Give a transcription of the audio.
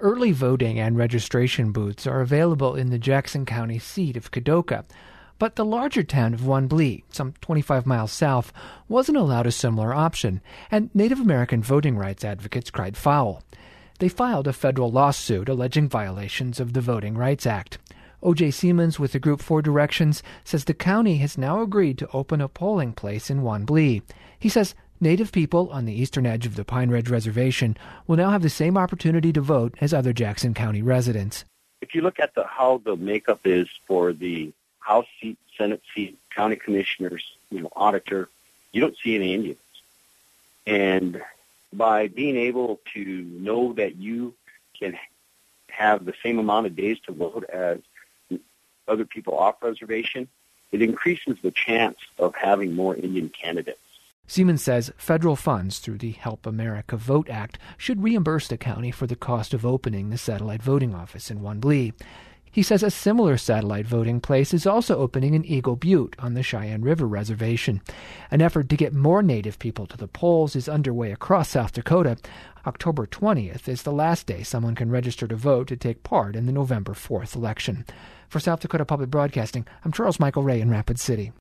Early voting and registration booths are available in the Jackson County seat of Kadoka, but the larger town of Wanblee, some 25 miles south, wasn't allowed a similar option, and Native American voting rights advocates cried foul. They filed a federal lawsuit alleging violations of the Voting Rights Act. O.J. Siemens with the group 4 Directions says the county has now agreed to open a polling place in Wanblee. He says Native people on the eastern edge of the Pine Ridge Reservation will now have the same opportunity to vote as other Jackson County residents. If you look at how the makeup is for the House seat, Senate seat, county commissioners, auditor, you don't see any Indians. And by being able to know that you can have the same amount of days to vote as other people off reservation, it increases the chance of having more Indian candidates. Siemens says federal funds through the Help America Vote Act should reimburse the county for the cost of opening the satellite voting office in Wanblee. He says a similar satellite voting place is also opening in Eagle Butte on the Cheyenne River Reservation. An effort to get more Native people to the polls is underway across South Dakota. October 20th is the last day someone can register to vote to take part in the November 4th election. For South Dakota Public Broadcasting, I'm Charles Michael Ray in Rapid City.